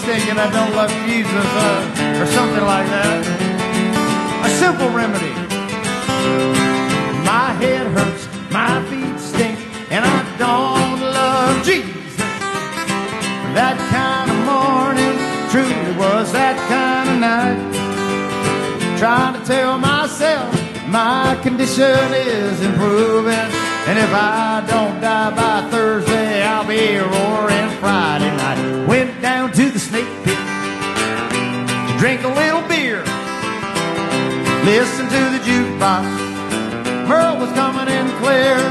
stink and I don't love Jesus, or something like that. A simple remedy. My head hurts, my feet stink, and I don't love Jesus. That kind of morning truly was that kind of night. Trying to tell myself my condition is improving, and if I don't die by Thursday, I'll be roaring Friday night. Went down to the Snake Pit to drink a little beer, listen to the jukebox. Merle was coming in clear.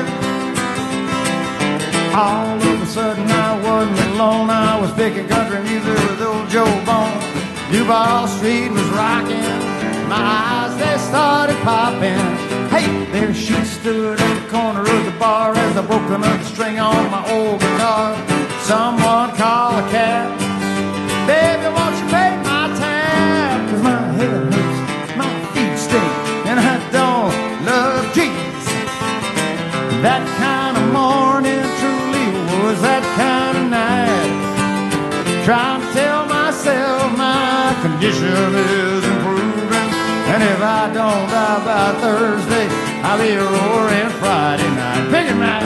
All of a sudden I wasn't alone. I was picking country music with old Joe Bone. Duval Street was rocking. My eyes, they started popping. Hey, there she stood at the corner of the bar as I broke another string on my old guitar. Someone call a cab. Baby, won't you pay my tab? 'Cause my head hurts, my feet stink, and I don't love Jesus. That kind of morning truly was that kind of night. Trying to tell myself my condition is improving, and if I don't die by Thursday, I'll be roaring Friday night. Pick it, man.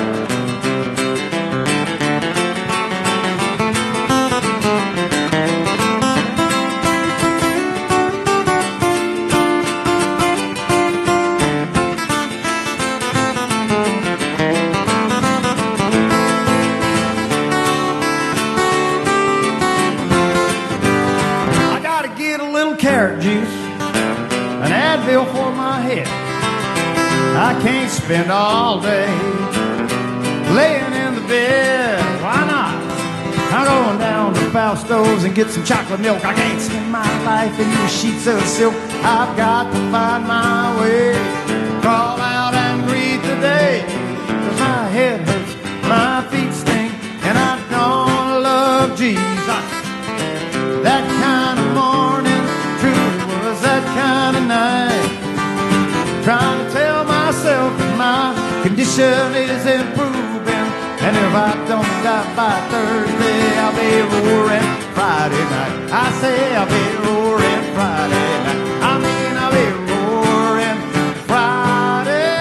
Carrot juice, an Advil for my head. I can't spend all day laying in the bed. Why not? I'm going down to Fausto's and get some chocolate milk. I can't spend my life in your sheets of silk. I've got to find my way, crawl out and greet the day. 'Cause my head hurts, my feet stink, and I don't love Jesus. That kind of morning was that kind of night. Trying to tell myself that my condition is improving, and if I don't die by Thursday, I'll be roaring Friday night. I say I'll be roaring Friday night. I mean I'll be roaring Friday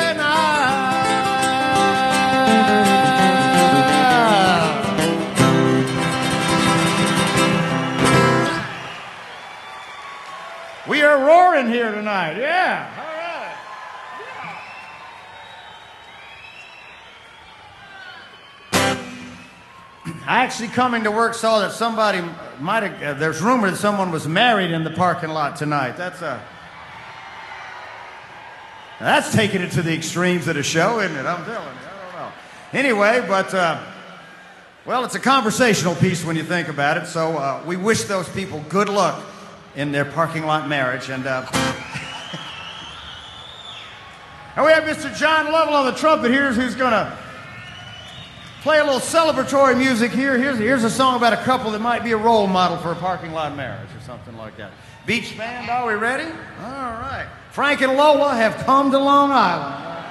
night. We are roaring here tonight, yeah. All right. I actually coming to work saw that somebody might have, there's rumor that someone was married in the parking lot tonight. That's taking it to the extremes of the show, isn't it? I'm telling you, I don't know. Anyway, but, well, it's a conversational piece when you think about it, so we wish those people good luck in their parking lot marriage. And and we have Mr. John Lovell on the trumpet here, who's going to play a little celebratory music here. Here's a song about a couple that might be a role model for a parking lot marriage or something like that. Beach band, are we ready? All right. Frank and Lola have come to Long Island.